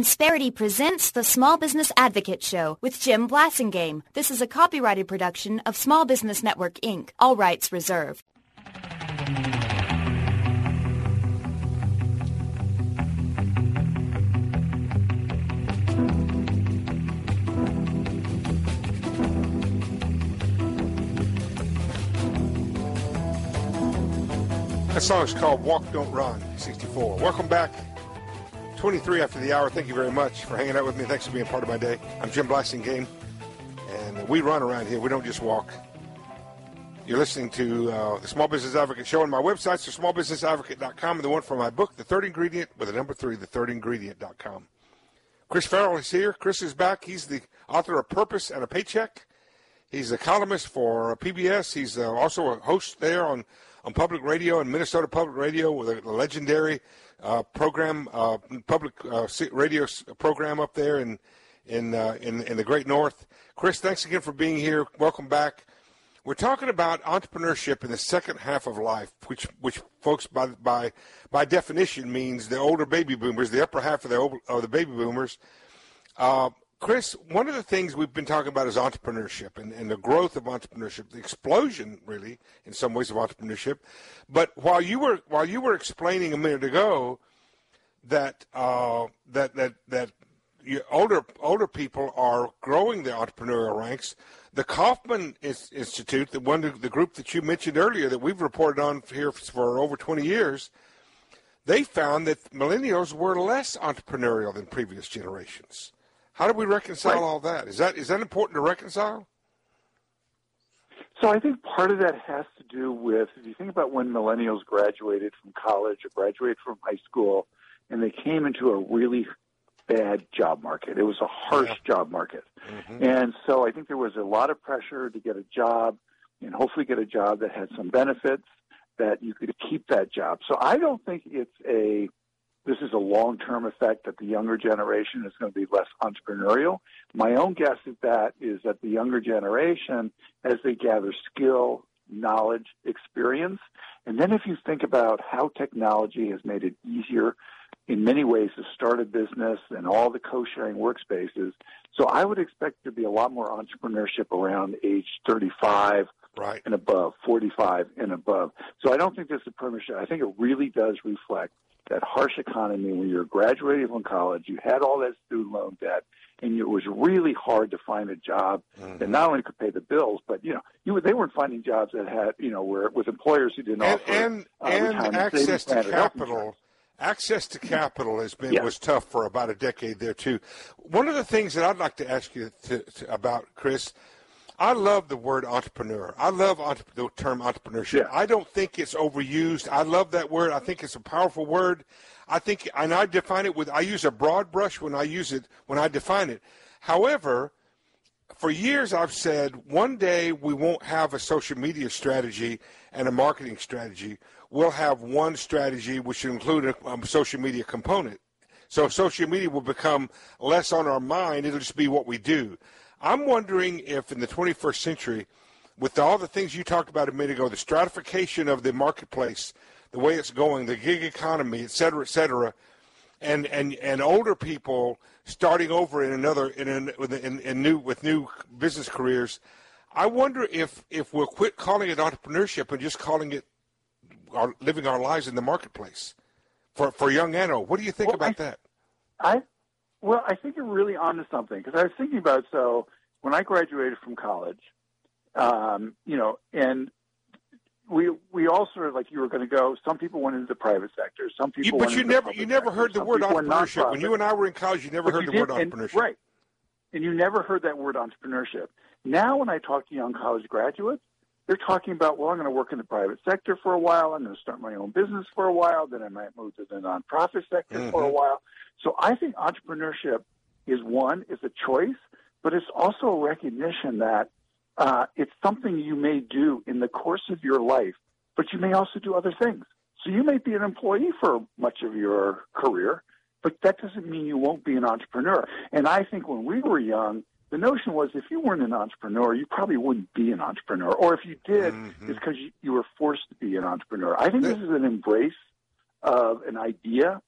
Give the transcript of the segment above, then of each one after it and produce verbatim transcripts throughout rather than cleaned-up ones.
Insperity presents the Small Business Advocate Show with Jim Blasingame. This is a copyrighted production of Small Business Network, Incorporated. All rights reserved. That song is called Walk, Don't Run, sixty-four. Welcome back. twenty-three after the hour. Thank you very much for hanging out with me. Thanks for being part of my day. I'm Jim Blasingame, and we run around here. We don't just walk. You're listening to uh, the Small Business Advocate Show, and my websites are small business advocate dot com and the one for my book, The Third Ingredient, with the number three, the third ingredient dot com. Chris Farrell is here. Chris is back. He's the author of Purpose and a Paycheck. He's a columnist for P B S. He's uh, also a host there on on public radio and Minnesota Public Radio with a legendary uh, program, uh, public uh, radio program up there in in, uh, in in the Great North. Chris, thanks again for being here. Welcome back. We're talking about entrepreneurship in the second half of life, which which folks by by by definition means the older baby boomers, the upper half of the old, of the baby boomers. Uh, Chris, one of the things we've been talking about is entrepreneurship and, and the growth of entrepreneurship, the explosion, really, in some ways, of entrepreneurship. But while you were while you were explaining a minute ago that uh, that that that you, older older people are growing the entrepreneurial ranks, the Kauffman Institute, the one the group that you mentioned earlier that we've reported on here for over twenty years, they found that millennials were less entrepreneurial than previous generations. How do we reconcile right. all that? Is that is that important to reconcile? So I think part of that has to do with, if you think about when millennials graduated from college or graduated from high school, and they came into a really bad job market. It was a harsh yeah. job market. Mm-hmm. And so I think there was a lot of pressure to get a job and hopefully get a job that had some benefits, that you could keep that job. So I don't think it's a This is a long-term effect that the younger generation is going to be less entrepreneurial. My own guess at that is that the younger generation, as they gather skill, knowledge, experience, and then if you think about how technology has made it easier in many ways to start a business and all the co-sharing workspaces, so I would expect there to be a lot more entrepreneurship around age thirty-five right. and above, forty-five and above. So I don't think this is a premiership. I think it really does reflect that harsh economy when you're graduating from college, you had all that student loan debt, and it was really hard to find a job mm-hmm. that not only could pay the bills, but you know, you they weren't finding jobs that had, you know, where with employers who didn't and, offer and, uh, and access to capital. Access to capital has been yeah. was tough for about a decade there too. One of the things that I'd like to ask you to, to, about, Chris, I love the word entrepreneur. I love entre- the term entrepreneurship. Yeah. I don't think it's overused. I love that word. I think it's a powerful word. I think, and I define it with, I use a broad brush when I use it, when I define it. However, for years I've said one day we won't have a social media strategy and a marketing strategy. We'll have one strategy which will include a um, social media component. So social media will become less on our mind. It'll just be what we do. I'm wondering if in the twenty-first century, with all the things you talked about a minute ago, the stratification of the marketplace, the way it's going, the gig economy, et cetera, et cetera, and and, and older people starting over in another in, in, in, in new with new business careers, I wonder if, if we'll quit calling it entrepreneurship and just calling it our, living our lives in the marketplace for for young and old. What do you think well, about I, that? I Well, I think you're really onto something, because I was thinking about, so when I graduated from college, um, you know, and we we all sort of, like, you were going to go, some people went into the private sector, some people you, went But you into never the you never sector, heard the word entrepreneurship. When you and I were in college, you never but heard you the did, word and, entrepreneurship. right. And you never heard that word entrepreneurship. Now when I talk to young college graduates, they're talking about, well, I'm going to work in the private sector for a while. I'm going to start my own business for a while. Then I might move to the nonprofit sector mm-hmm. for a while. So I think entrepreneurship is one, is a choice, but it's also a recognition that uh, it's something you may do in the course of your life, but you may also do other things. So you may be an employee for much of your career, but that doesn't mean you won't be an entrepreneur. And I think when we were young, the notion was if you weren't an entrepreneur, you probably wouldn't be an entrepreneur. Or if you did, mm-hmm. it's because you, you were forced to be an entrepreneur. I think this is an embrace of an idea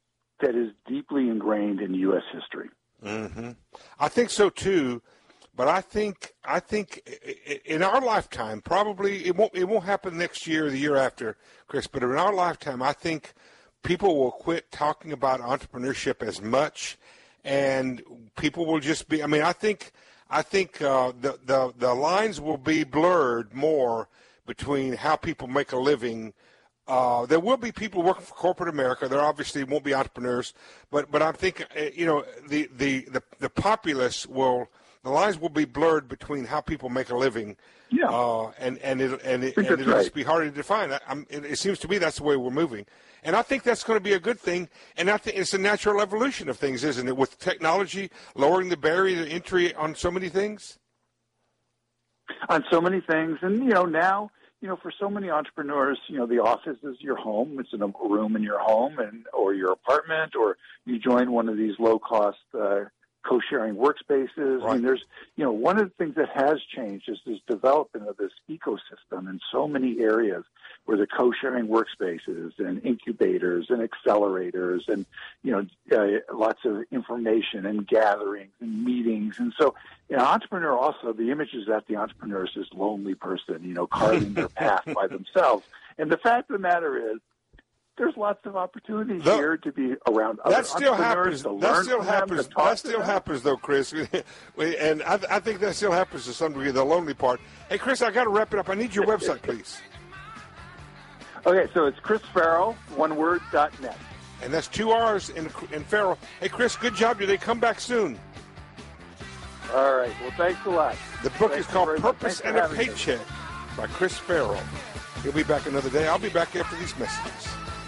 that is deeply ingrained in U S history. Mm-hmm. I think so too, but I think I think in our lifetime, probably it won't it won't happen next year or the year after, Chris. But in our lifetime, I think people will quit talking about entrepreneurship as much, and people will just be. I mean, I think I think uh, the the the lines will be blurred more between how people make a living. Uh, there will be people working for corporate America. There obviously won't be entrepreneurs, but but I'm thinking, you know, the the the, the populace will, the lines will be blurred between how people make a living, yeah, uh, and and it and it, and it'll right. just be harder to define. I'm, it, it seems to me that's the way we're moving, and I think that's going to be a good thing. And I think it's a natural evolution of things, isn't it? With technology lowering the barrier to entry on so many things, on so many things, and you know now. You know, for so many entrepreneurs, you know, the office is your home. It's in a room in your home and or your apartment, or you join one of these low-cost uh, co-sharing workspaces. Right. I mean, there's, you know, one of the things that has changed is this development of this ecosystem in so many areas where the co-sharing workspaces and incubators and accelerators and, you know, uh, lots of information and gatherings and meetings. And so, you know, entrepreneur also, the image is that the entrepreneur is this lonely person, you know, carving their path by themselves. And the fact of the matter is, there's lots of opportunities the, here to be around other that still entrepreneurs, happens. to learn That still from happens. them, to talk That still to them. happens, though, Chris. And I, I think that still happens to some degree, the lonely part. Hey, Chris, I got to wrap it up. I need your website, please. Okay, so it's Chris Farrell, one word, dot net. And that's two R's in, in Farrell. Hey, Chris, good job today. Come back soon. All right. Well, thanks a lot. The book Thanks is called very much. Purpose Thanks for and a having me. Paycheck by Chris Farrell. He'll be back another day. I'll be back after these messages.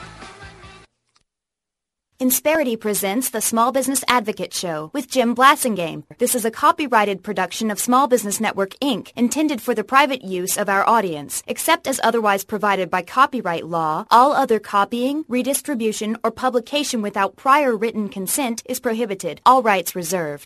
Insperity presents the Small Business Advocate Show with Jim Blasingame. This is a copyrighted production of Small Business Network, Incorporated, intended for the private use of our audience. Except as otherwise provided by copyright law, all other copying, redistribution, or publication without prior written consent is prohibited. All rights reserved.